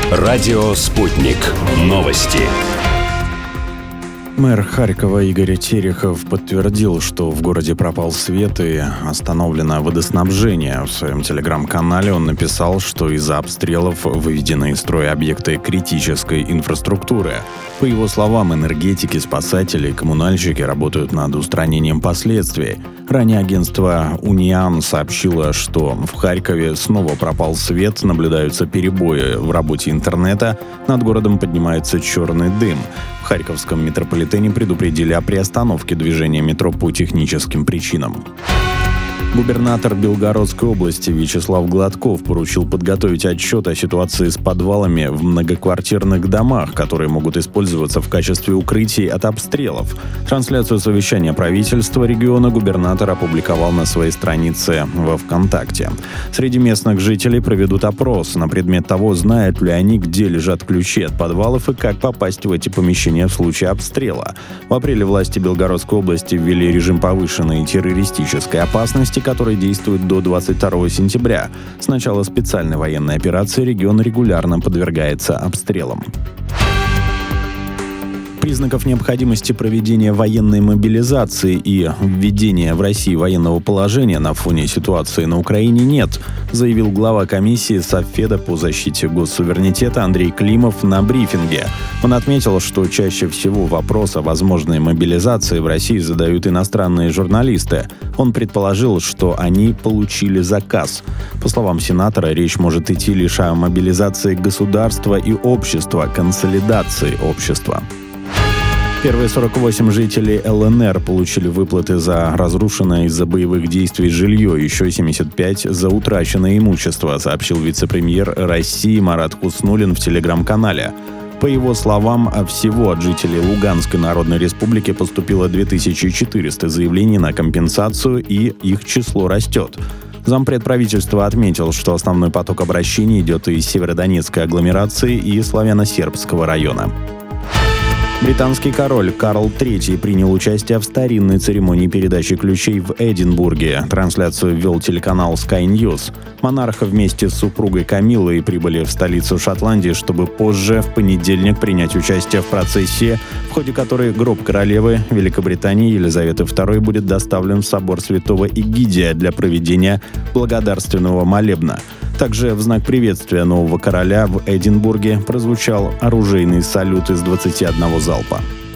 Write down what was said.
Радио «Спутник». Новости. Мэр Харькова Игорь Терехов подтвердил, что в городе пропал свет и остановлено водоснабжение. В своем телеграм-канале он написал, что из-за обстрелов выведены из строя объекты критической инфраструктуры. По его словам, энергетики, спасатели и коммунальщики работают над устранением последствий. Ранее агентство «Униан» сообщило, что в Харькове снова пропал свет, наблюдаются перебои в работе интернета, над городом поднимается черный дым. В Харьковском метрополитене предупредили о приостановке движения метро по техническим причинам. Губернатор Белгородской области Вячеслав Гладков поручил подготовить отчет о ситуации с подвалами в многоквартирных домах, которые могут использоваться в качестве укрытий от обстрелов. Трансляцию совещания правительства региона губернатор опубликовал на своей странице во ВКонтакте. Среди местных жителей проведут опрос на предмет того, знают ли они, где лежат ключи от подвалов и как попасть в эти помещения в случае обстрела. В апреле власти Белгородской области ввели режим повышенной террористической опасности, который действует до 22 сентября. С начала специальной военной операции регион регулярно подвергается обстрелам. Признаков необходимости проведения военной мобилизации и введения в России военного положения на фоне ситуации на Украине нет, заявил глава комиссии Совфеда по защите госсуверенитета Андрей Климов на брифинге. Он отметил, что чаще всего вопрос о возможной мобилизации в России задают иностранные журналисты. Он предположил, что они получили заказ. По словам сенатора, речь может идти лишь о мобилизации государства и общества, консолидации общества. Первые 48 жителей ЛНР получили выплаты за разрушенное из-за боевых действий жилье, еще 75 за утраченное имущество, сообщил вице-премьер России Марат Хуснуллин в телеграм-канале. По его словам, всего от жителей Луганской Народной Республики поступило 2400 заявлений на компенсацию, и их число растет. Зампред правительства отметил, что основной поток обращений идет из Северодонецкой агломерации и Славяно-Сербского района. Британский король Карл III принял участие в старинной церемонии передачи ключей в Эдинбурге. Трансляцию вел телеканал Sky News. Монарх вместе с супругой Камиллой прибыли в столицу Шотландии, чтобы позже, в понедельник, принять участие в процессии, в ходе которой гроб королевы Великобритании Елизаветы II будет доставлен в собор Святого Эгидия для проведения благодарственного молебна. Также в знак приветствия нового короля в Эдинбурге прозвучал оружейный салют из 21 залпа.